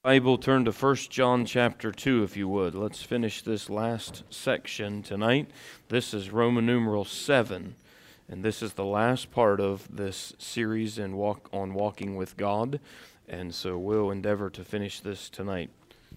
Bible, turn to 1 John chapter 2 if you would. Let's finish this last section tonight. This is Roman numeral 7, and this is the last part of this series on walking with God, and so we'll endeavor to finish this tonight.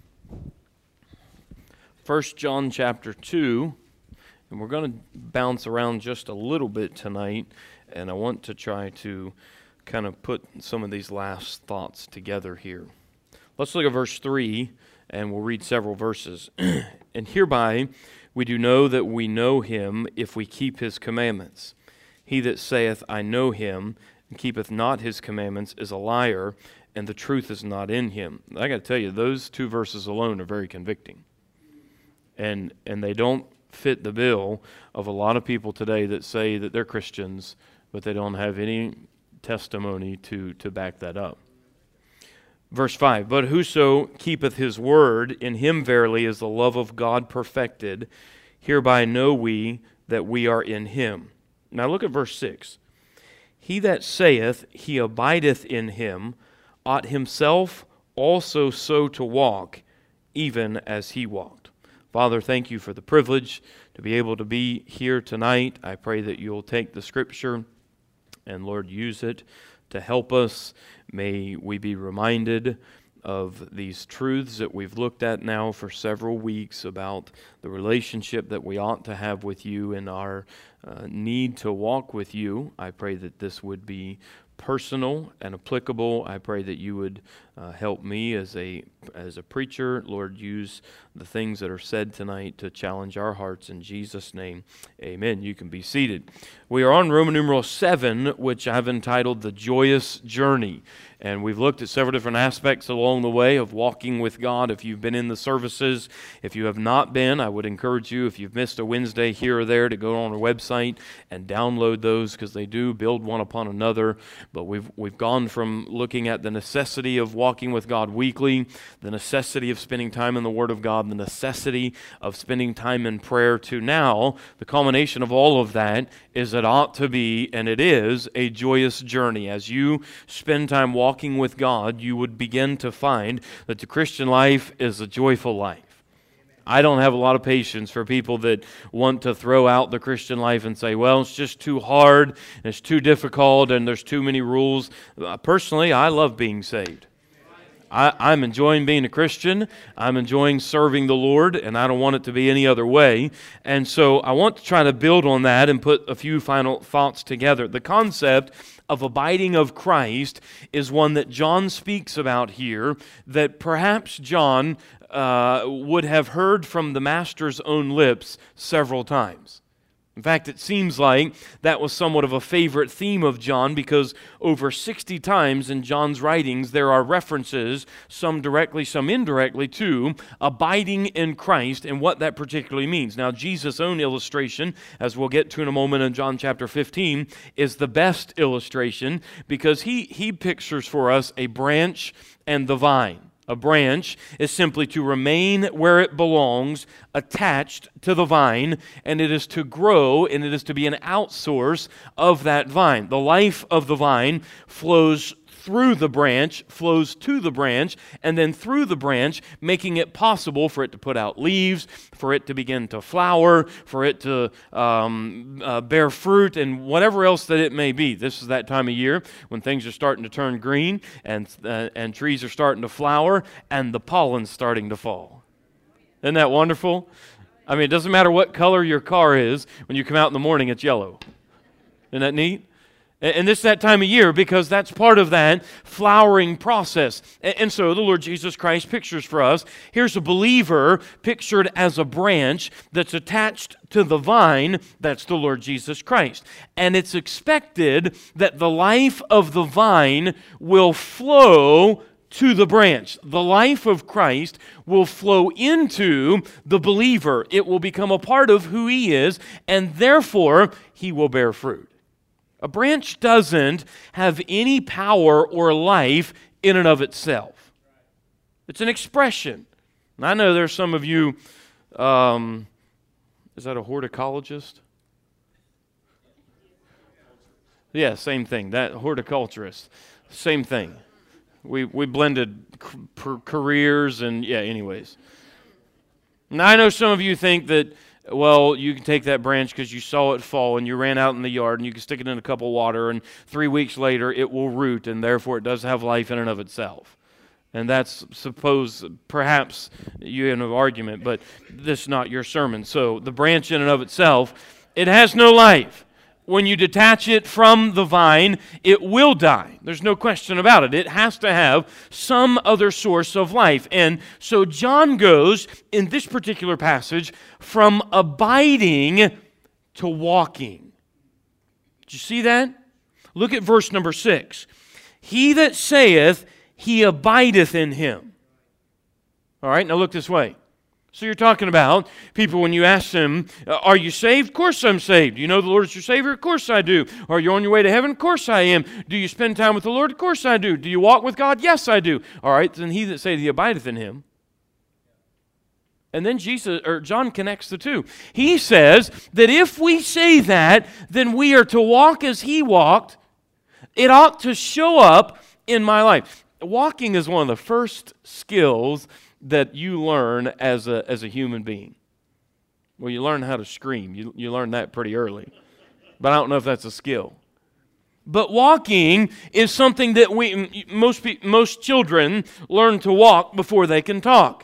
1 John chapter 2, and we're going to bounce around just a little bit tonight, and I want to try to kind of put some of these last thoughts together here. Let's look at verse 3, and we'll read several verses. And hereby we do know that we know him if we keep his commandments. He that saith, I know him, and keepeth not his commandments is a liar, and the truth is not in him. I got to tell you, those two verses alone are very convicting. And they don't fit the bill of a lot of people today that say that they're Christians, but they don't have any testimony to back that up. Verse 5, but whoso keepeth his word, in him verily is the love of God perfected. Hereby know we that we are in him. Now look at verse 6. He that saith he abideth in him ought himself also so to walk, even as he walked. Father, thank you for the privilege to be able to be here tonight. I pray that you'll take the Scripture and, Lord, use it to help us. May we be reminded of these truths that we've looked at now for several weeks about the relationship that we ought to have with you and our need to walk with you. I pray that this would be personal and applicable. I pray that you would help me as a preacher. Lord, use the things that are said tonight to challenge our hearts. In Jesus' name, amen. You can be seated. We are on Roman numeral 7, which I've entitled The Joyous Journey. And we've looked at several different aspects along the way of walking with God. If you've been in the services, if you have not been, I would encourage you, if you've missed a Wednesday here or there, to go on our website and download those, because they do build one upon another. But we've gone from looking at the necessity of walking with God weekly, the necessity of spending time in the Word of God, the necessity of spending time in prayer, to now the culmination of all of that is it ought to be, and it is, a joyous journey. As you spend time walking with God, you would begin to find that the Christian life is a joyful life. I don't have a lot of patience for people that want to throw out the Christian life and say, well, it's just too hard, and it's too difficult, and there's too many rules. Personally, I love being saved. I'm enjoying being a Christian. I'm enjoying serving the Lord, and I don't want it to be any other way. And so I want to try to build on that and put a few final thoughts together. The concept of abiding of Christ is one that John speaks about here, that perhaps John would have heard from the Master's own lips several times. In fact, it seems like that was somewhat of a favorite theme of John, because over 60 times in John's writings there are references, some directly, some indirectly, to abiding in Christ and what that particularly means. Now, Jesus' own illustration, as we'll get to in a moment in John chapter 15, is the best illustration, because he pictures for us a branch and the vine. A branch is simply to remain where it belongs, attached to the vine, and it is to grow, and it is to be an outsource of that vine. The life of the vine flows through the branch, flows to the branch, and then through the branch, making it possible for it to put out leaves, for it to begin to flower, for it to bear fruit, and whatever else that it may be. This is that time of year when things are starting to turn green, and trees are starting to flower, and the pollen's starting to fall. Isn't that wonderful? I mean, it doesn't matter what color your car is. When you come out in the morning, it's yellow. Isn't that neat? And this is that time of year, because that's part of that flowering process. And so the Lord Jesus Christ pictures for us, here's a believer pictured as a branch that's attached to the vine, that's the Lord Jesus Christ. And it's expected that the life of the vine will flow to the branch. The life of Christ will flow into the believer. It will become a part of who he is, and therefore he will bear fruit. A branch doesn't have any power or life in and of itself. It's an expression. And I know there's some of you, is that a horticulturist? Yeah, same thing. That horticulturist, same thing. We blended careers and, yeah, anyways. Now, I know some of you think that, well, you can take that branch because you saw it fall and you ran out in the yard and you can stick it in a cup of water and 3 weeks later it will root and therefore it does have life in and of itself. And that's perhaps you have an argument, but this is not your sermon. So the branch in and of itself, it has no life. When you detach it from the vine, it will die. There's no question about it. It has to have some other source of life. And so John goes, in this particular passage, from abiding to walking. Did you see that? Look at verse number 6. He that saith, he abideth in him. All right, now look this way. So you're talking about people when you ask them, are you saved? Of course I'm saved. Do you know the Lord is your Savior? Of course I do. Are you on your way to heaven? Of course I am. Do you spend time with the Lord? Of course I do. Do you walk with God? Yes, I do. All right, then he that saith he abideth in him. And then John connects the two. He says that if we say that, then we are to walk as he walked. It ought to show up in my life. Walking is one of the first skills that you learn as a human being. Well, you learn how to scream. You learn that pretty early. But I don't know if that's a skill. But walking is something that most children learn to walk before they can talk.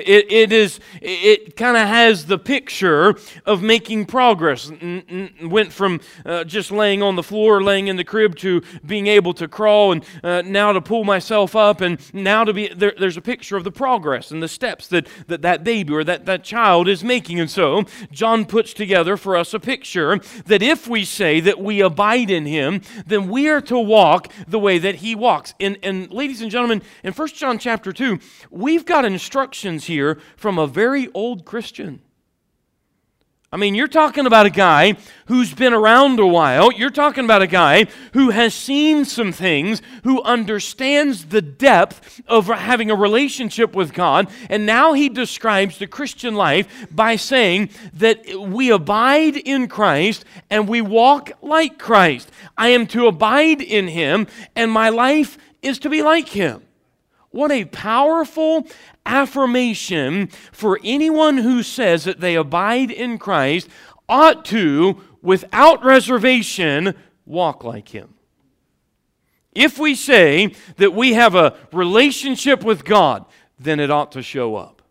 It kind of has the picture of making progress. Went from just laying on the floor, laying in the crib, to being able to crawl, and now to pull myself up, and now to be there's a picture of the progress and the steps that baby or that child is making. And so John puts together for us a picture that if we say that we abide in him, then we are to walk the way that he walks. And ladies and gentlemen, in 1 John chapter 2, we've got instructions here from a very old Christian. I mean, you're talking about a guy who's been around a while. You're talking about a guy who has seen some things, who understands the depth of having a relationship with God. And now he describes the Christian life by saying that we abide in Christ and we walk like Christ. I am to abide in him and my life is to be like him. What a powerful affirmation for anyone who says that they abide in Christ ought to, without reservation, walk like him. If we say that we have a relationship with God, then it ought to show up.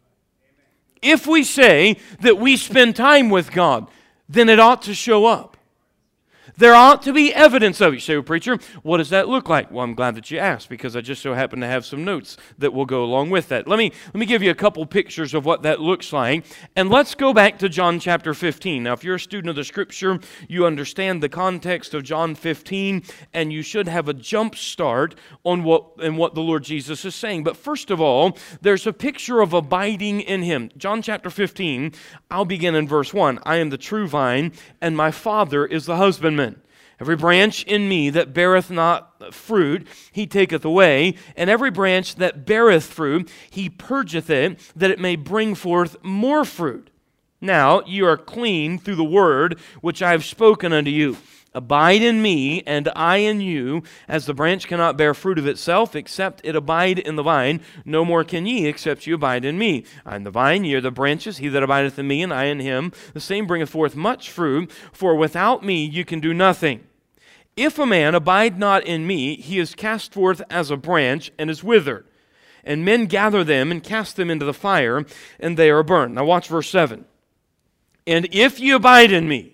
If we say that we spend time with God, then it ought to show up. There ought to be evidence of it. You say, well, preacher, what does that look like? Well, I'm glad that you asked, because I just so happen to have some notes that will go along with that. Let me give you a couple pictures of what that looks like. And let's go back to John chapter 15. Now, if you're a student of the Scripture, you understand the context of John 15, and you should have a jump start on what the Lord Jesus is saying. But first of all, there's a picture of abiding in him. John chapter 15, I'll begin in verse 1. I am the true vine, and my Father is the husbandman. Every branch in me that beareth not fruit, he taketh away, and every branch that beareth fruit, he purgeth it, that it may bring forth more fruit. Now you are clean through the word which I have spoken unto you. Abide in me, and I in you, as the branch cannot bear fruit of itself, except it abide in the vine. No more can ye, except you abide in me. I am the vine, ye are the branches. He that abideth in me, and I in him, the same bringeth forth much fruit. For without me you can do nothing. If a man abide not in me, he is cast forth as a branch, and is withered. And men gather them, and cast them into the fire, and they are burned. Now watch verse 7. And if ye abide in me,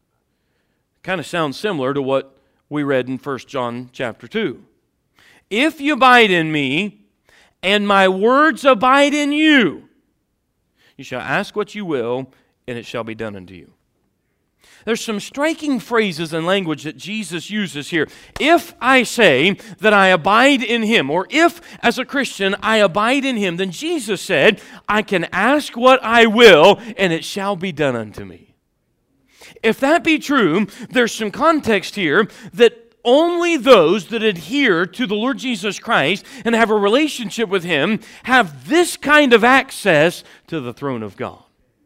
kind of sounds similar to what we read in 1 John chapter 2. If you abide in me, and my words abide in you, you shall ask what you will, and it shall be done unto you. There's some striking phrases and language that Jesus uses here. If I say that I abide in him, or if as a Christian I abide in him, then Jesus said, I can ask what I will, and it shall be done unto me. If that be true, there's some context here that only those that adhere to the Lord Jesus Christ and have a relationship with him have this kind of access to the throne of God.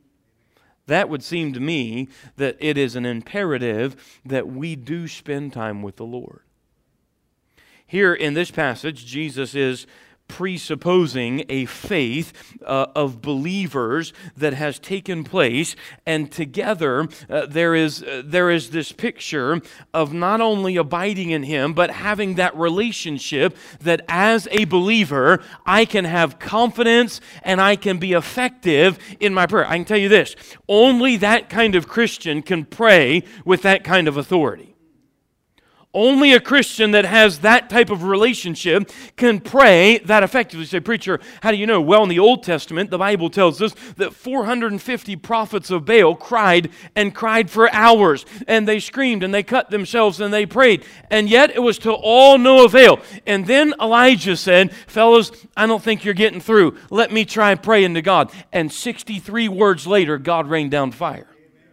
That would seem to me that it is an imperative that we do spend time with the Lord. Here in this passage, Jesus is presupposing a faith of believers that has taken place, and together there is this picture of not only abiding in Him, but having that relationship that as a believer I can have confidence and I can be effective in my prayer. I can tell you this, only that kind of Christian can pray with that kind of authority. Only a Christian that has that type of relationship can pray that effectively. You say, preacher, how do you know? Well, in the Old Testament, the Bible tells us that 450 prophets of Baal cried and cried for hours. And they screamed and they cut themselves and they prayed. And yet it was to all no avail. And then Elijah said, fellas, I don't think you're getting through. Let me try praying to God. And 63 words later, God rained down fire.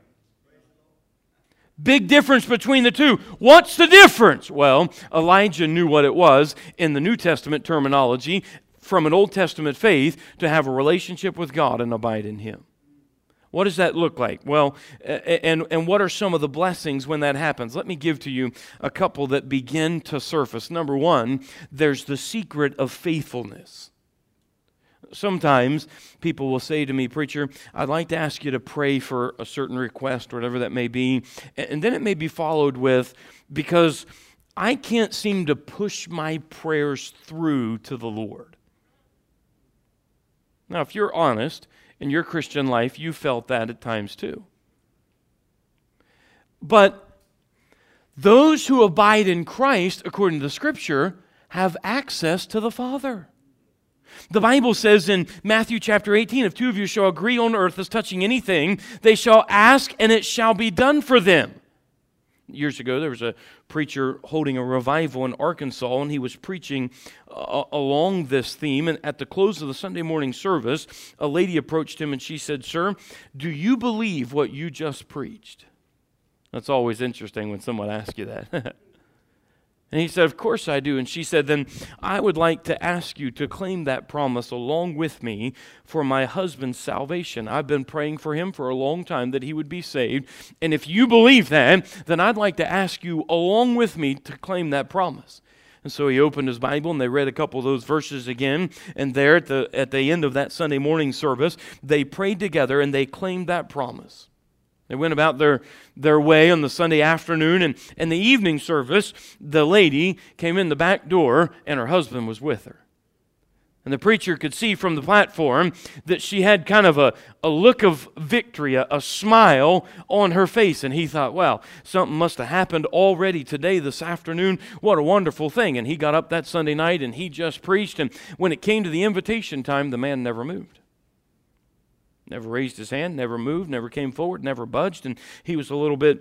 Big difference between the two. What's the difference? Well, Elijah knew what it was in the New Testament terminology from an Old Testament faith to have a relationship with God and abide in Him. What does that look like? Well, and what are some of the blessings when that happens? Let me give to you a couple that begin to surface. Number one, there's the secret of faithfulness. Sometimes people will say to me, preacher, I'd like to ask you to pray for a certain request, whatever that may be. And then it may be followed with, because I can't seem to push my prayers through to the Lord. Now, if you're honest in your Christian life, you felt that at times too. But those who abide in Christ, according to the Scripture, have access to the Father. The Bible says in Matthew chapter 18, if two of you shall agree on earth as touching anything, they shall ask and it shall be done for them. Years ago, there was a preacher holding a revival in Arkansas, and he was preaching along this theme. And at the close of the Sunday morning service, a lady approached him and she said, sir, do you believe what you just preached? That's always interesting when someone asks you that. And he said, of course I do. And she said, then I would like to ask you to claim that promise along with me for my husband's salvation. I've been praying for him for a long time that he would be saved. And if you believe that, then I'd like to ask you along with me to claim that promise. And so he opened his Bible and they read a couple of those verses again. And there at the end of that Sunday morning service, they prayed together and they claimed that promise. They went about their way on the Sunday afternoon, and in the evening service, the lady came in the back door, and her husband was with her. And the preacher could see from the platform that she had kind of a look of victory, a smile on her face. And he thought, well, something must have happened already today, this afternoon. What a wonderful thing. And he got up that Sunday night, and he just preached. And when it came to the invitation time, the man never moved. Never raised his hand, never moved, never came forward, never budged, and he was a little bit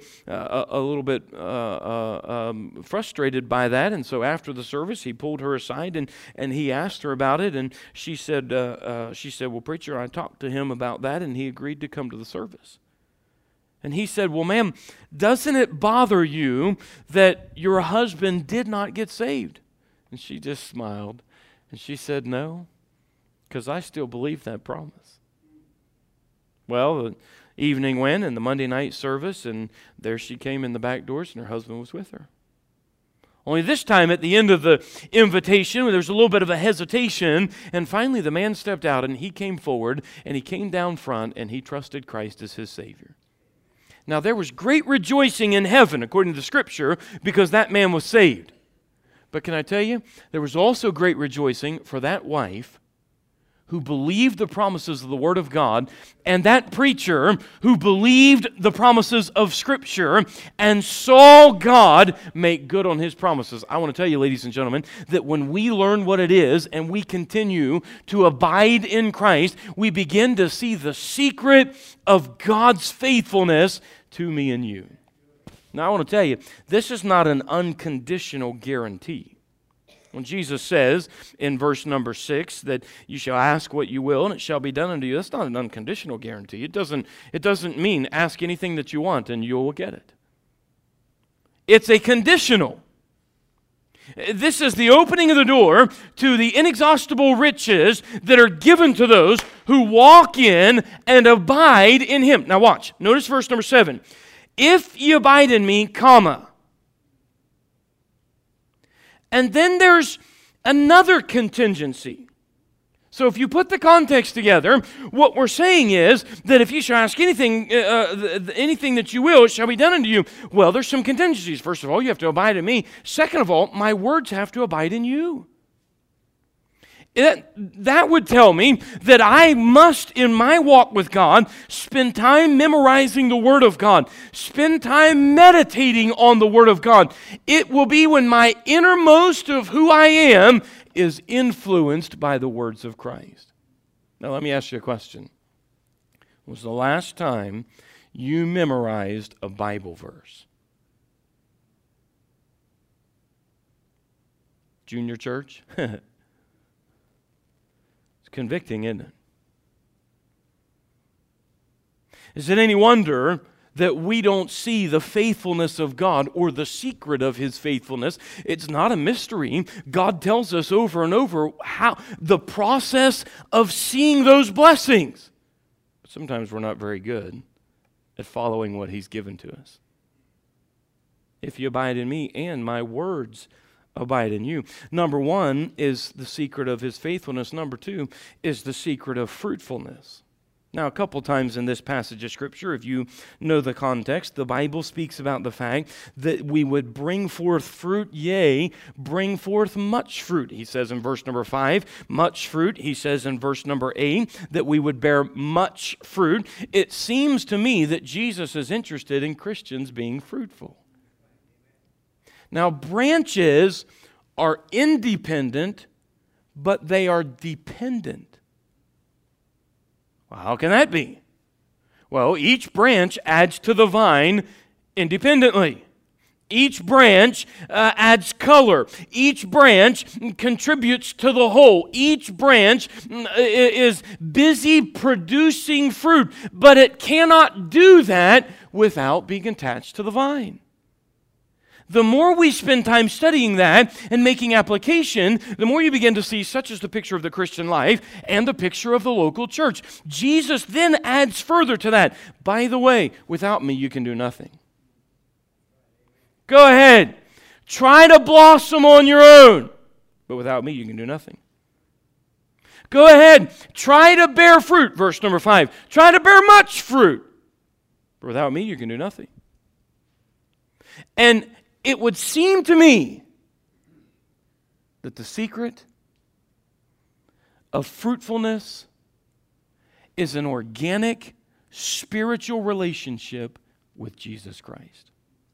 frustrated by that. And so after the service, he pulled her aside and he asked her about it. And she said, "Well, preacher, I talked to him about that, and he agreed to come to the service." And he said, "Well, ma'am, doesn't it bother you that your husband did not get saved?" And she just smiled, and she said, "No, because I still believe that promise." Well, the evening went and the Monday night service, and there she came in the back doors, and her husband was with her. Only this time at the end of the invitation, there was a little bit of a hesitation, and finally the man stepped out, and he came forward, and he came down front, and he trusted Christ as his Savior. Now, there was great rejoicing in heaven, according to the Scripture, because that man was saved. But can I tell you, there was also great rejoicing for that wife who believed the promises of the Word of God, and that preacher who believed the promises of Scripture and saw God make good on His promises. I want to tell you, ladies and gentlemen, that when we learn what it is and we continue to abide in Christ, we begin to see the secret of God's faithfulness to me and you. Now, I want to tell you, this is not an unconditional guarantee. When Jesus says in verse number 6 that you shall ask what you will and it shall be done unto you, that's not an unconditional guarantee. It doesn't mean ask anything that you want and you will get it. It's a conditional. This is the opening of the door to the inexhaustible riches that are given to those who walk in and abide in Him. Now watch. Notice verse number 7. If ye abide in me, comma, And then there's another contingency. So if you put the context together, what we're saying is that if you shall ask anything, anything that you will, it shall be done unto you. Well, there's some contingencies. First of all, you have to abide in me. Second of all, my words have to abide in you. That would tell me that I must, in my walk with God, spend time memorizing the Word of God, spend time meditating on the Word of God. It will be when my innermost of who I am is influenced by the words of Christ. Now let me ask you a question. When was the last time you memorized a Bible verse? Junior church? Convicting, isn't it? Is it any wonder that we don't see the faithfulness of God or the secret of His faithfulness? It's not a mystery. God tells us over and over how the process of seeing those blessings. But sometimes we're not very good at following what He's given to us. If you abide in me and my words abide in you. Number one is the secret of His faithfulness. Number two is the secret of fruitfulness. Now, a couple times in this passage of Scripture, if you know the context, the Bible speaks about the fact that we would bring forth fruit, yea, bring forth much fruit. He says in verse number 5, much fruit. He says in verse number 8 that we would bear much fruit. It seems to me that Jesus is interested in Christians being fruitful. Now, branches are independent, but they are dependent. Well, how can that be? Well, each branch adds to the vine independently. Each branch adds color. Each branch contributes to the whole. Each branch is busy producing fruit, but it cannot do that without being attached to the vine. The more we spend time studying that and making application, the more you begin to see such is the picture of the Christian life and the picture of the local church. Jesus then adds further to that. By the way, without me, you can do nothing. Go ahead. Try to blossom on your own. But without me, you can do nothing. Go ahead. Try to bear fruit. Verse number 5. Try to bear much fruit. But without me, you can do nothing. And it would seem to me that the secret of fruitfulness is an organic, spiritual relationship with Jesus Christ.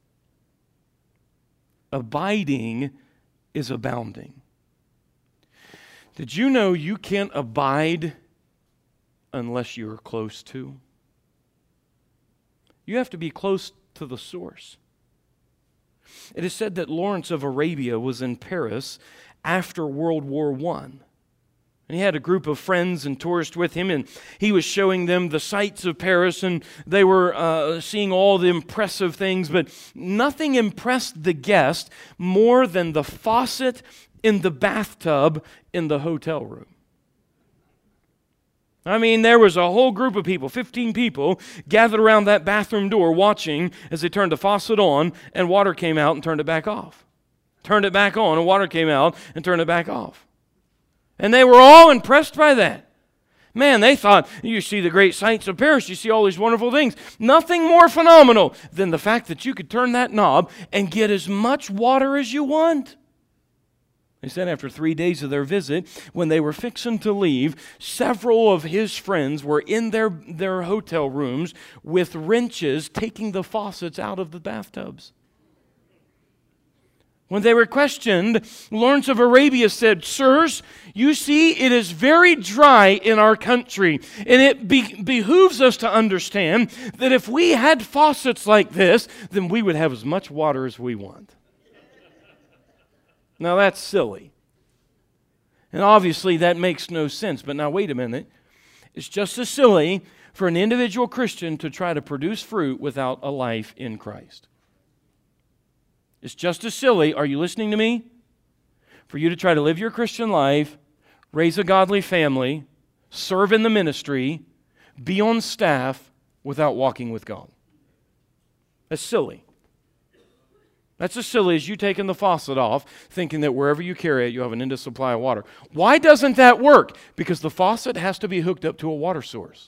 Abiding is abounding. Did you know you can't abide unless you're close to? You have to be close to the source. It is said that Lawrence of Arabia was in Paris after World War I. And he had a group of friends and tourists with him, and he was showing them the sights of Paris, and they were seeing all the impressive things, but nothing impressed the guest more than the faucet in the bathtub in the hotel room. I mean, there was a whole group of people, 15 people, gathered around that bathroom door watching as they turned the faucet on and water came out and turned it back off. Turned it back on and water came out and turned it back off. And they were all impressed by that. Man, they thought, you see the great sights of Paris, you see all these wonderful things. Nothing more phenomenal than the fact that you could turn that knob and get as much water as you want. They said after 3 days of their visit, when they were fixing to leave, several of his friends were in their hotel rooms with wrenches taking the faucets out of the bathtubs. When they were questioned, Lawrence of Arabia said, "Sirs, you see, it is very dry in our country, and it behooves us to understand that if we had faucets like this, then we would have as much water as we want." Now that's silly. And obviously that makes no sense. But now wait a minute. It's just as silly for an individual Christian to try to produce fruit without a life in Christ. It's just as silly, are you listening to me? For you to try to live your Christian life, raise a godly family, serve in the ministry, be on staff without walking with God. That's silly. That's as silly as you taking the faucet off, thinking that wherever you carry it, you have an endless supply of water. Why doesn't that work? Because the faucet has to be hooked up to a water source.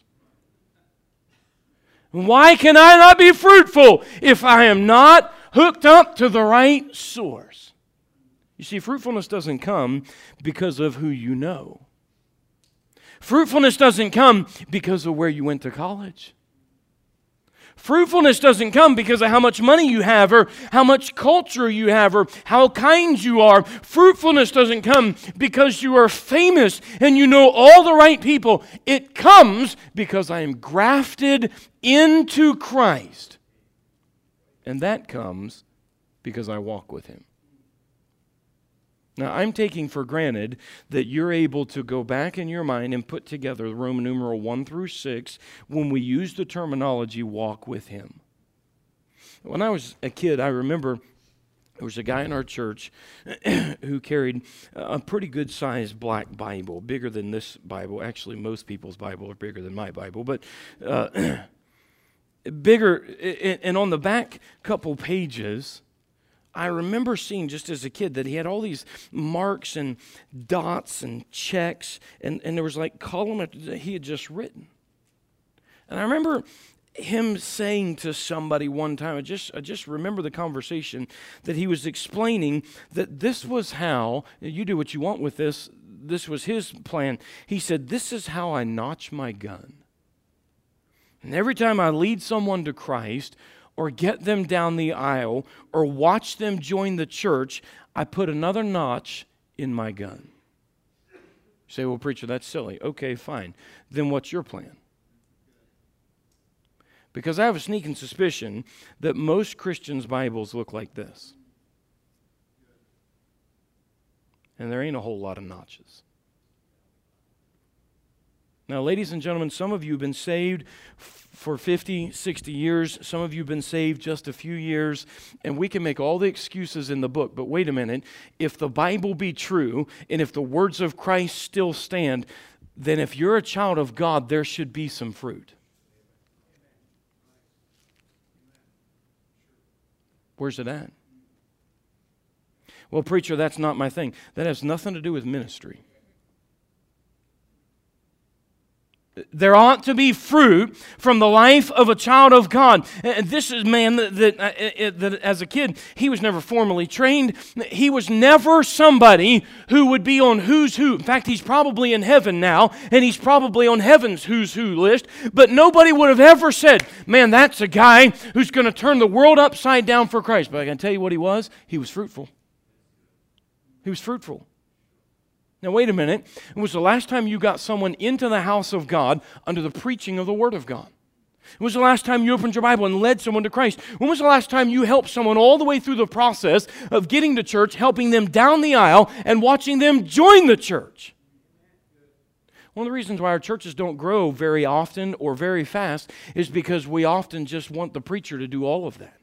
Why can I not be fruitful if I am not hooked up to the right source? You see, fruitfulness doesn't come because of who you know. Fruitfulness doesn't come because of where you went to college. Fruitfulness doesn't come because of how much money you have or how much culture you have or how kind you are. Fruitfulness doesn't come because you are famous and you know all the right people. It comes because I am grafted into Christ. And that comes because I walk with Him. Now, I'm taking for granted that you're able to go back in your mind and put together the Roman numeral 1 through 6 when we use the terminology walk with Him. When I was a kid, I remember there was a guy in our church who carried a pretty good-sized black Bible, bigger than this Bible. Actually, most people's Bible are bigger than my Bible, but bigger. And on the back couple pages, I remember seeing just as a kid that he had all these marks and dots and checks, and there was like column that he had just written. And I remember him saying to somebody one time, I just remember the conversation, that he was explaining that this was how, you do what you want with this was his plan. He said, this is how I notch my gun. And every time I lead someone to Christ, or get them down the aisle, or watch them join the church, I put another notch in my gun. You say, well, preacher, that's silly. Okay, fine. Then what's your plan? Because I have a sneaking suspicion that most Christians' Bibles look like this. And there ain't a whole lot of notches. Now, ladies and gentlemen, some of you have been saved for 50, 60 years. Some of you have been saved just a few years. And we can make all the excuses in the book. But wait a minute. If the Bible be true, and if the words of Christ still stand, then if you're a child of God, there should be some fruit. Where's it at? Well, preacher, that's not my thing. That has nothing to do with ministry. There ought to be fruit from the life of a child of God. This is man that as a kid, he was never formally trained. He was never somebody who would be on who's who. In fact, he's probably in heaven now, and he's probably on heaven's who's who list. But nobody would have ever said, man, that's a guy who's going to turn the world upside down for Christ. But I can tell you what he was. He was fruitful. He was fruitful. Now, wait a minute. When was the last time you got someone into the house of God under the preaching of the Word of God? When was the last time you opened your Bible and led someone to Christ? When was the last time you helped someone all the way through the process of getting to church, helping them down the aisle, and watching them join the church? One of the reasons why our churches don't grow very often or very fast is because we often just want the preacher to do all of that.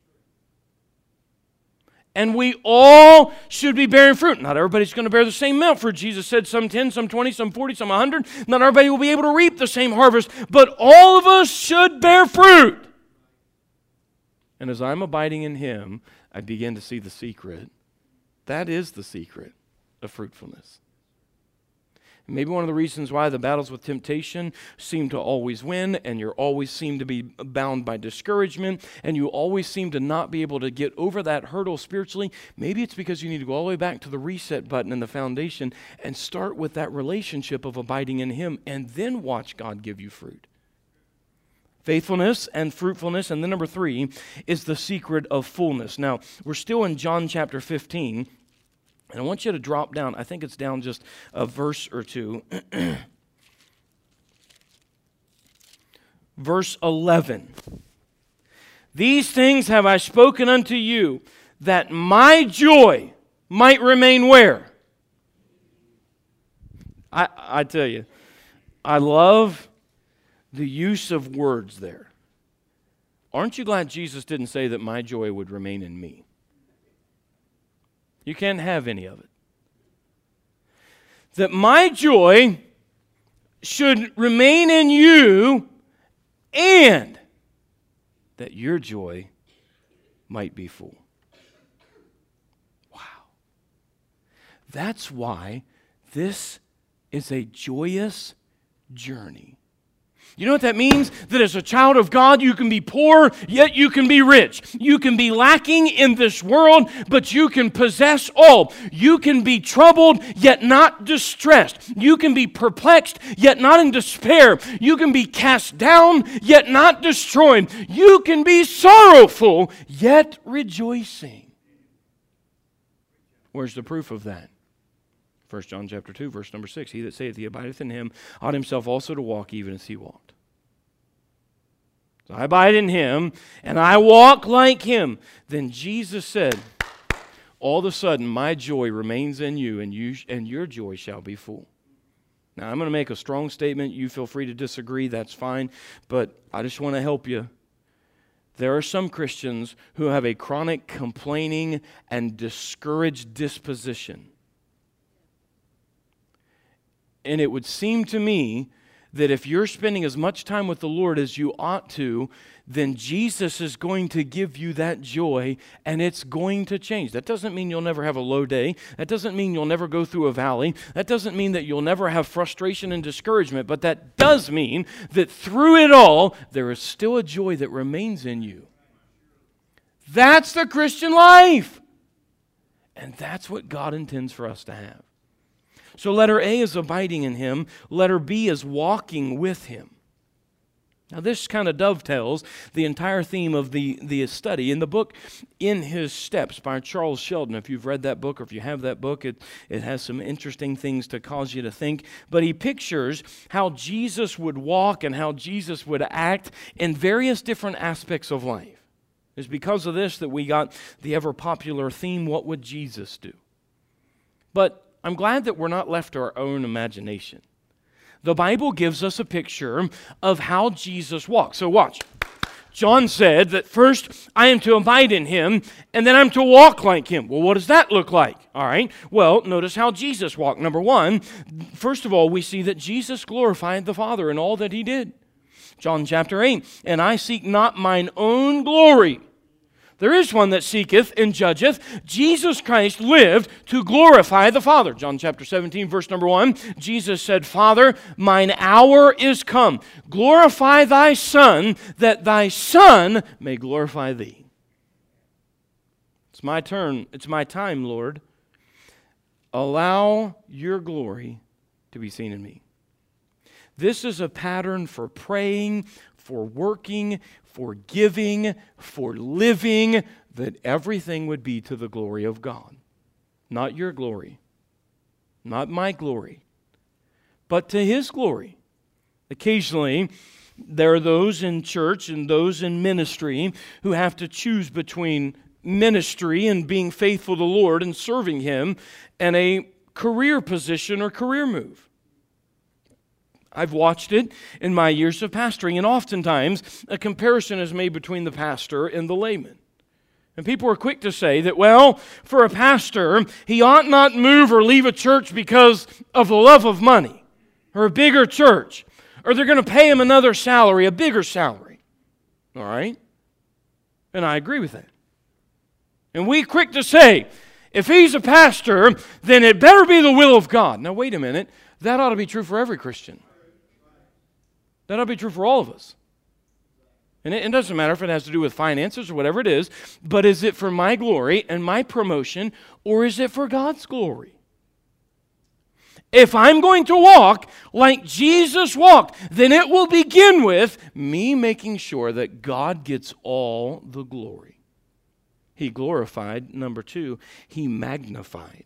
And we all should be bearing fruit. Not everybody's going to bear the same amount of fruit. Jesus said some 10, some 20, some 40, some 100. Not everybody will be able to reap the same harvest. But all of us should bear fruit. And as I'm abiding in Him, I begin to see the secret. That is the secret of fruitfulness. Maybe one of the reasons why the battles with temptation seem to always win, and you always seem to be bound by discouragement, and you always seem to not be able to get over that hurdle spiritually, maybe it's because you need to go all the way back to the reset button and the foundation and start with that relationship of abiding in Him, and then watch God give you fruit. Faithfulness and fruitfulness. And then number 3 is the secret of fullness. Now, we're still in John chapter 15. And I want you to drop down, I think it's down just a verse or two. Verse 11. These things have I spoken unto you, that my joy might remain where? I tell you, I love the use of words there. Aren't you glad Jesus didn't say that my joy would remain in me? You can't have any of it. That my joy should remain in you, and that your joy might be full. That's why this is a joyous journey. You know what that means? That as a child of God, you can be poor, yet you can be rich. You can be lacking in this world, but you can possess all. You can be troubled, yet not distressed. You can be perplexed, yet not in despair. You can be cast down, yet not destroyed. You can be sorrowful, yet rejoicing. Where's the proof of that? 1 John chapter 2, verse number 6. He that saith he abideth in him ought himself also to walk even as he walked. So I abide in him, and I walk like him. Then Jesus said, all of a sudden my joy remains in you, and your joy shall be full. Now I'm going to make a strong statement. You feel free to disagree, that's fine. But I just want to help you. There are some Christians who have a chronic complaining and discouraged disposition. And it would seem to me that if you're spending as much time with the Lord as you ought to, then Jesus is going to give you that joy, and it's going to change. That doesn't mean you'll never have a low day. That doesn't mean you'll never go through a valley. That doesn't mean that you'll never have frustration and discouragement, but that does mean that through it all, there is still a joy that remains in you. That's the Christian life. And that's what God intends for us to have. So letter A is abiding in him. Letter B is walking with him. Now this kind of dovetails the entire theme of the study in the book In His Steps by Charles Sheldon. If you've read that book or if you have that book, it has some interesting things to cause you to think. But he pictures how Jesus would walk and how Jesus would act in various different aspects of life. It's because of this that we got the ever-popular theme, what would Jesus do? But I'm glad that we're not left to our own imagination. The Bible gives us a picture of how Jesus walked. So watch. John said that first I am to abide in him, and then I'm to walk like him. Well, what does that look like? All right. Well, notice how Jesus walked. Number one, first of all, we see that Jesus glorified the Father in all that he did. John chapter 8, and I seek not mine own glory. There is one that seeketh and judgeth. Jesus Christ lived to glorify the Father. John chapter 17, verse number 1. Jesus said, Father, mine hour is come. Glorify thy Son, that thy Son may glorify thee. It's my turn. It's my time, Lord. Allow your glory to be seen in me. This is a pattern for praying, for working, for giving, for living, that everything would be to the glory of God. Not your glory, not my glory, but to His glory. Occasionally, there are those in church and those in ministry who have to choose between ministry and being faithful to the Lord and serving Him and a career position or career move. I've watched it in my years of pastoring, and oftentimes a comparison is made between the pastor and the layman. And people are quick to say that, well, for a pastor, he ought not move or leave a church because of the love of money or a bigger church, or they're going to pay him another salary, a bigger salary. All right? And I agree with that. And we quick to say, if he's a pastor, then it better be the will of God. Now, wait a minute. That ought to be true for every Christian. That ought to be true for all of us. And it doesn't matter if it has to do with finances or whatever it is, but is it for my glory and my promotion, or is it for God's glory? If I'm going to walk like Jesus walked, then it will begin with me making sure that God gets all the glory. He glorified. Number two, He magnified.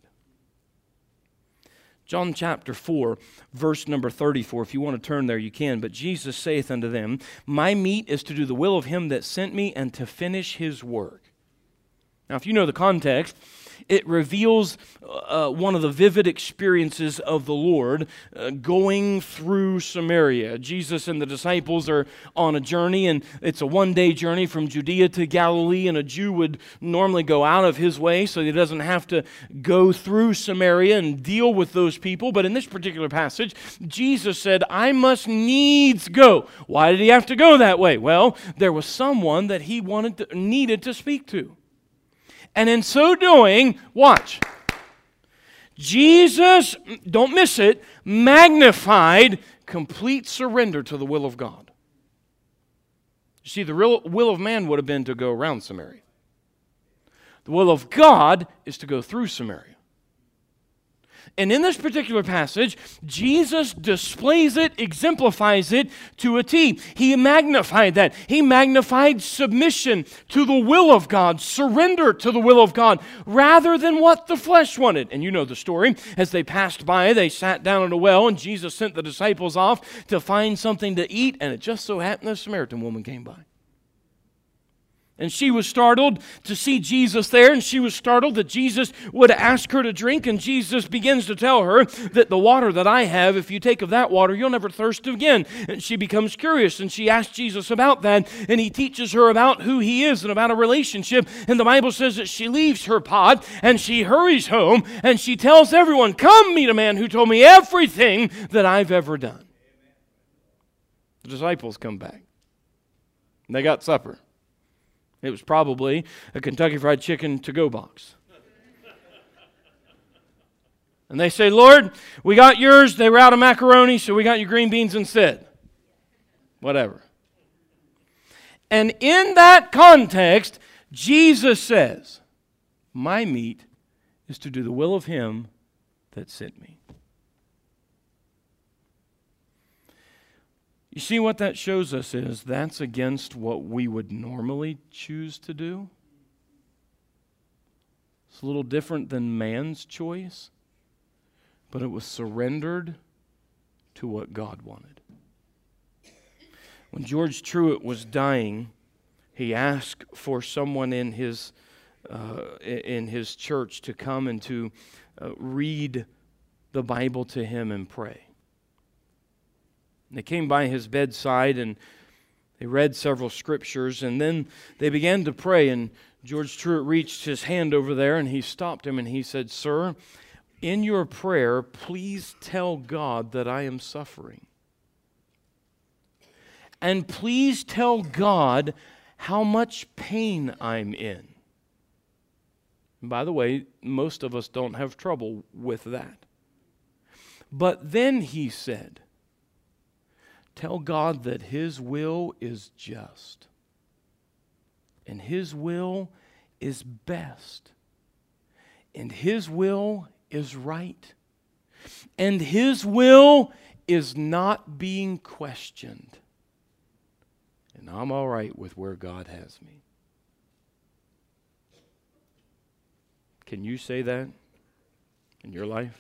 John chapter 4, verse number 34. If you want to turn there, you can. But Jesus saith unto them, my meat is to do the will of him that sent me and to finish his work. Now, if you know the context, it reveals one of the vivid experiences of the Lord going through Samaria. Jesus and the disciples are on a journey, and it's a one-day journey from Judea to Galilee, and a Jew would normally go out of his way so he doesn't have to go through Samaria and deal with those people. But in this particular passage, Jesus said, I must needs go. Why did he have to go that way? Well, there was someone that he needed to speak to. And in so doing, watch, Jesus, don't miss it, magnified complete surrender to the will of God. You see, the real will of man would have been to go around Samaria. The will of God is to go through Samaria. And in this particular passage, Jesus displays it, exemplifies it to a T. He magnified that. He magnified submission to the will of God, surrender to the will of God, rather than what the flesh wanted. And you know the story. As they passed by, they sat down at a well, and Jesus sent the disciples off to find something to eat, and it just so happened the Samaritan woman came by. And she was startled to see Jesus there, and she was startled that Jesus would ask her to drink, and Jesus begins to tell her that the water that I have, if you take of that water, you'll never thirst again. And she becomes curious, and she asks Jesus about that, and he teaches her about who he is and about a relationship. And the Bible says that she leaves her pot, and she hurries home, and she tells everyone, come meet a man who told me everything that I've ever done. The disciples come back. And they got supper. It was probably a Kentucky Fried Chicken to-go box. And they say, Lord, we got yours. They were out of macaroni, so we got your green beans instead. Whatever. And in that context, Jesus says, my meat is to do the will of him that sent me. You see, what that shows us is that's against what we would normally choose to do. It's a little different than man's choice, but it was surrendered to what God wanted. When George Truett was dying, he asked for someone in his church to come and to read the Bible to him and pray. They came by his bedside and they read several scriptures, and then they began to pray, and George Truett reached his hand over there and he stopped him and he said, sir, in your prayer, please tell God that I am suffering. And please tell God how much pain I'm in. And by the way, most of us don't have trouble with that. But then he said, tell God that his will is just. And his will is best. And his will is right. And his will is not being questioned. And I'm all right with where God has me. Can you say that in your life?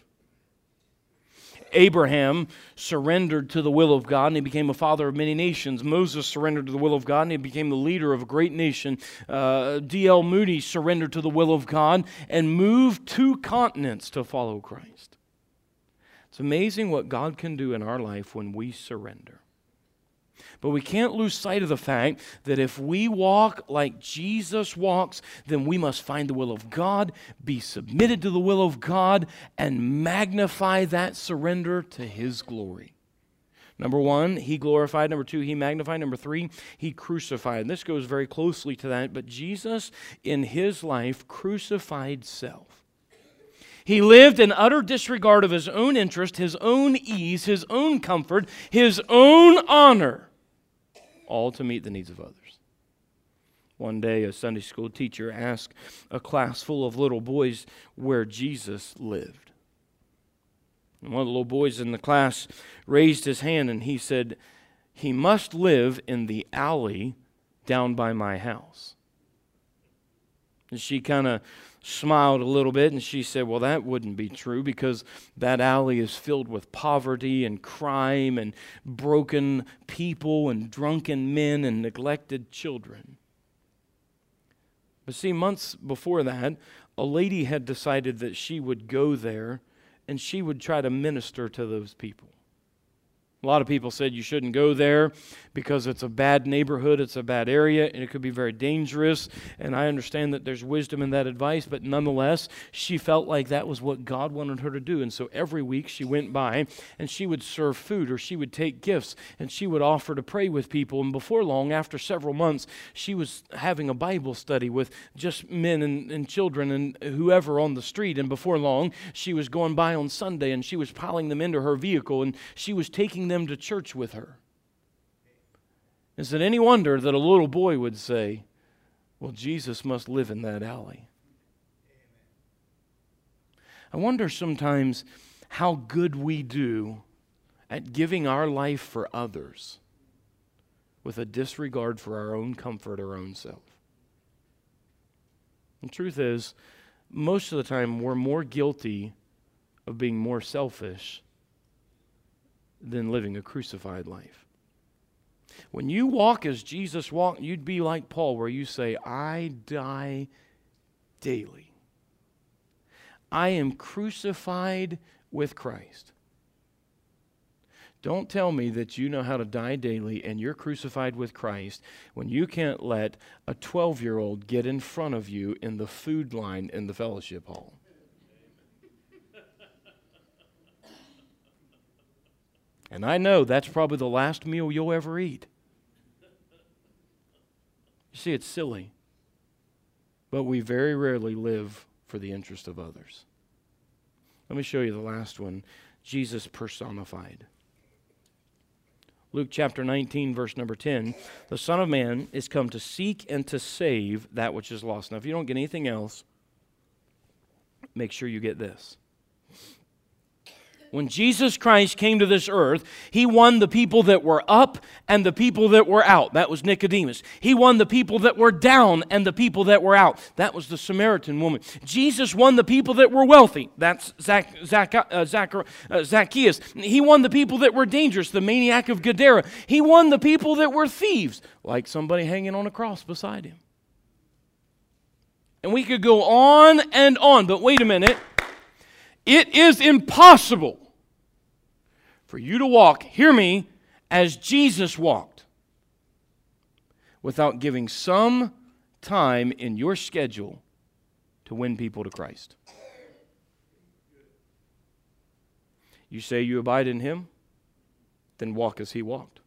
Abraham surrendered to the will of God, and he became a father of many nations. Moses surrendered to the will of God, and he became the leader of a great nation. D.L. Moody surrendered to the will of God and moved 2 continents to follow Christ. It's amazing what God can do in our life when we surrender. But we can't lose sight of the fact that if we walk like Jesus walks, then we must find the will of God, be submitted to the will of God, and magnify that surrender to his glory. Number 1, he glorified. Number 2, he magnified. Number 3, he crucified. And this goes very closely to that. But Jesus, in his life, crucified self. He lived in utter disregard of his own interest, his own ease, his own comfort, his own honor, all to meet the needs of others. One day, a Sunday school teacher asked a class full of little boys where Jesus lived. And one of the little boys in the class raised his hand and he said, he must live in the alley down by my house. And she kind of smiled a little bit and she said, well, that wouldn't be true because that alley is filled with poverty and crime and broken people and drunken men and neglected children. But see, months before that, a lady had decided that she would go there and she would try to minister to those people. A lot of people said you shouldn't go there because it's a bad neighborhood, it's a bad area, and it could be very dangerous. And I understand that there's wisdom in that advice, but nonetheless, she felt like that was what God wanted her to do. And so every week she went by and she would serve food, or she would take gifts, and she would offer to pray with people. And before long, after several months, she was having a Bible study with just men and children and whoever on the street. And before long, she was going by on Sunday and she was piling them into her vehicle, and she was taking them to church with her. Is it any wonder that a little boy would say, well, Jesus must live in that alley? I wonder sometimes how good we do at giving our life for others with a disregard for our own comfort, our own self. The truth is, most of the time we're more guilty of being more selfish than living a crucified life. When you walk as Jesus walked, you'd be like Paul, where you say, I die daily. I am crucified with Christ. Don't tell me that you know how to die daily and you're crucified with Christ when you can't let a 12-year-old get in front of you in the food line in the fellowship hall. And I know that's probably the last meal you'll ever eat. You see, it's silly. But we very rarely live for the interest of others. Let me show you the last one. Jesus personified. Luke chapter 19, verse number 10. The Son of Man is come to seek and to save that which is lost. Now, if you don't get anything else, make sure you get this. When Jesus Christ came to this earth, He won the people that were up and the people that were out. That was Nicodemus. He won the people that were down and the people that were out. That was the Samaritan woman. Jesus won the people that were wealthy. That's Zacchaeus. He won the people that were dangerous, the maniac of Gadara. He won the people that were thieves, like somebody hanging on a cross beside Him. And we could go on and on, but wait a minute. It is impossible for you to walk, hear me, as Jesus walked without giving some time in your schedule to win people to Christ. You say you abide in Him, then walk as He walked.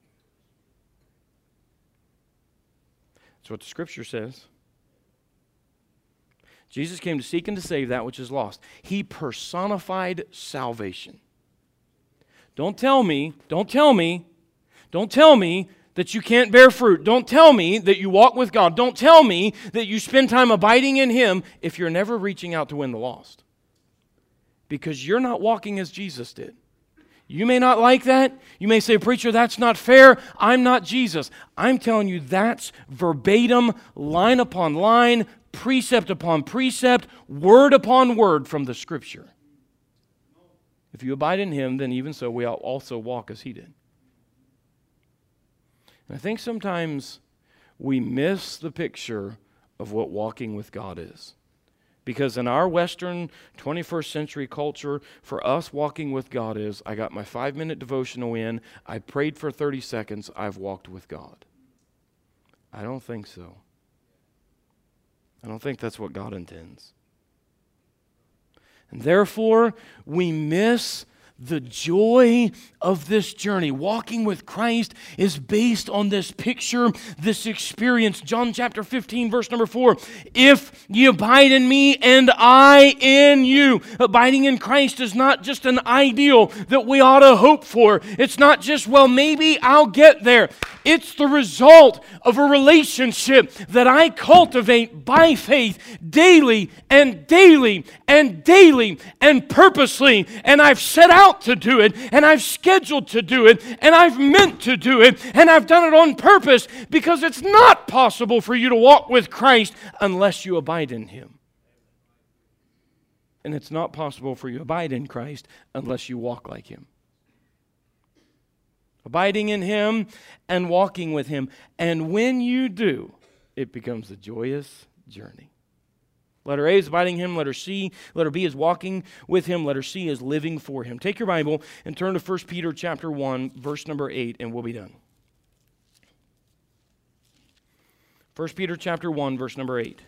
That's what the Scripture says. Jesus came to seek and to save that which is lost. He personified salvation. Don't tell me that you can't bear fruit. Don't tell me that you walk with God. Don't tell me that you spend time abiding in Him if you're never reaching out to win the lost. Because you're not walking as Jesus did. You may not like that. You may say, preacher, that's not fair. I'm not Jesus. I'm telling you that's verbatim, line upon line, precept upon precept, word upon word from the Scripture. If you abide in Him, then even so we also walk as He did. And I think sometimes we miss the picture of what walking with God is. Because in our Western 21st century culture, for us, walking with God is, I got my 5-minute devotional in, I prayed for 30 seconds, I've walked with God. I don't think so. I don't think that's what God intends. And therefore, we miss the joy of this journey. Walking with Christ is based on this picture, this experience. John chapter 15, verse number 4. If ye abide in me and I in you. Abiding in Christ is not just an ideal that we ought to hope for. It's not just, well, maybe I'll get there. It's the result of a relationship that I cultivate by faith daily and daily and daily and purposely. And I've set out to do it, and I've scheduled to do it, and I've meant to do it, and I've done it on purpose, because it's not possible for you to walk with Christ unless you abide in Him. And it's not possible for you to abide in Christ unless you walk like Him. Abiding in Him and walking with Him. And when you do, it becomes a joyous journey. Letter A is abiding in Him. Letter B is walking with Him. Letter C is living for Him. Take your Bible and turn to 1 Peter chapter 1, verse number 8, and we'll be done. 1 Peter chapter 1, verse number 8.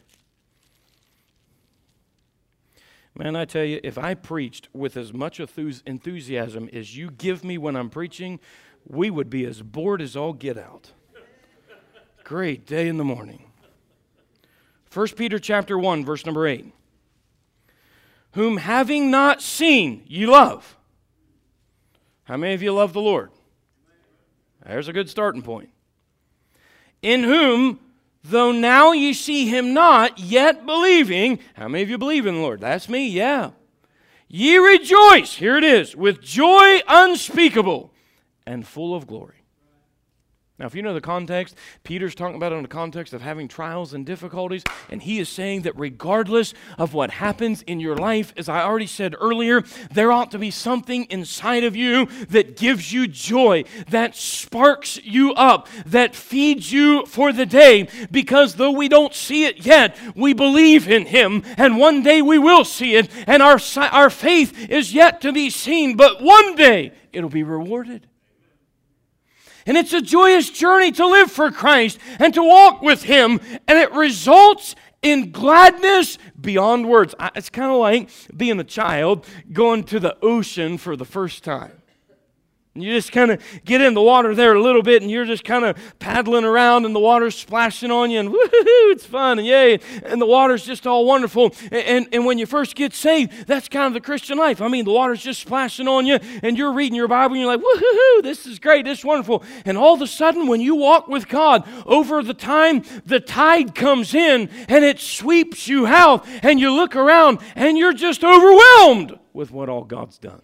Man, I tell you, if I preached with as much enthusiasm as you give me when I'm preaching, we would be as bored as all get out. Great day in the morning. 1 Peter chapter 1, verse number 8. Whom having not seen, ye love. How many of you love the Lord? There's a good starting point. In whom, though now ye see Him not, yet believing. How many of you believe in the Lord? That's me, yeah. Ye rejoice, here it is, with joy unspeakable and full of glory. Now, if you know the context, Peter's talking about it in the context of having trials and difficulties, and he is saying that regardless of what happens in your life, as I already said earlier, there ought to be something inside of you that gives you joy, that sparks you up, that feeds you for the day, because though we don't see it yet, we believe in Him, and one day we will see it, and our faith is yet to be seen, but one day it'll be rewarded. And it's a joyous journey to live for Christ and to walk with Him. And it results in gladness beyond words. It's kind of like being a child going to the ocean for the first time. And you just kind of get in the water there a little bit, and you're just kind of paddling around, and the water's splashing on you, and woohoo, it's fun, and yay, and the water's just all wonderful. And when you first get saved, that's kind of the Christian life. I mean, the water's just splashing on you, and you're reading your Bible, and you're like, woohoo, this is great, this is wonderful. And all of a sudden, when you walk with God, over the time, the tide comes in, and it sweeps you out, and you look around, and you're just overwhelmed with what all God's done.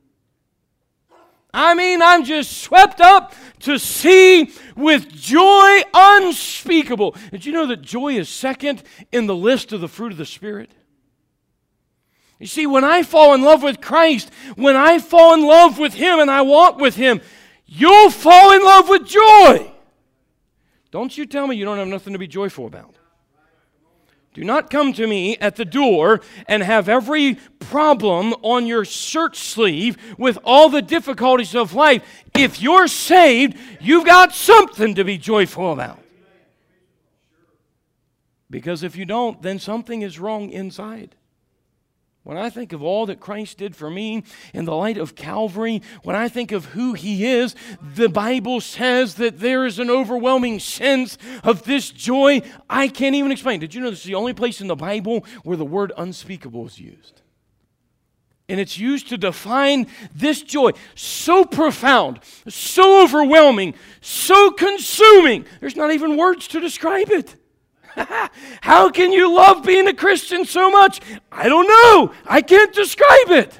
I mean, I'm just swept up to see with joy unspeakable. Did you know that joy is second in the list of the fruit of the Spirit? You see, when I fall in love with Christ, when I fall in love with Him and I walk with Him, you'll fall in love with joy. Don't you tell me you don't have nothing to be joyful about. Do not come to me at the door and have every problem on your shirt sleeve with all the difficulties of life. If you're saved, you've got something to be joyful about. Because if you don't, then something is wrong inside. When I think of all that Christ did for me in the light of Calvary, when I think of who He is, the Bible says that there is an overwhelming sense of this joy I can't even explain. Did you know this is the only place in the Bible where the word unspeakable is used? And it's used to define this joy, so profound, so overwhelming, so consuming. There's not even words to describe it. How can you love being a Christian so much? I don't know. I can't describe it.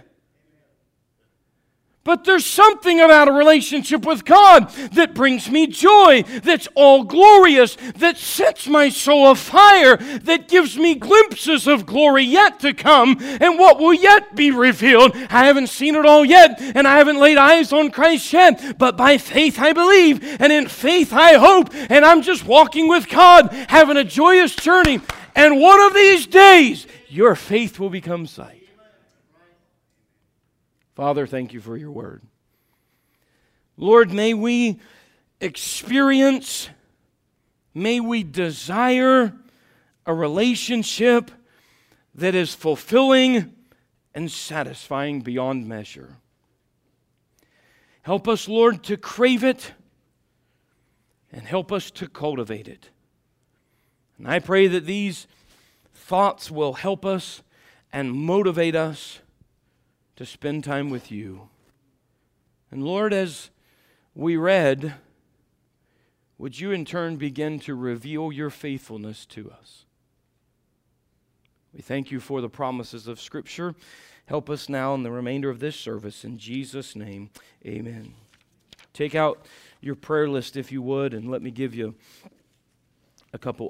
But there's something about a relationship with God that brings me joy, that's all glorious, that sets my soul afire, that gives me glimpses of glory yet to come and what will yet be revealed. I haven't seen it all yet, and I haven't laid eyes on Christ yet, but by faith I believe, and in faith I hope, and I'm just walking with God, having a joyous journey, and one of these days, your faith will become sight. Father, thank you for your word. Lord, may we experience, may we desire a relationship that is fulfilling and satisfying beyond measure. Help us, Lord, to crave it and help us to cultivate it. And I pray that these thoughts will help us and motivate us to spend time with you. And Lord, as we read, would you in turn begin to reveal your faithfulness to us? We thank you for the promises of Scripture. Help us now in the remainder of this service. In Jesus' name, amen. Take out your prayer list if you would, and let me give you a couple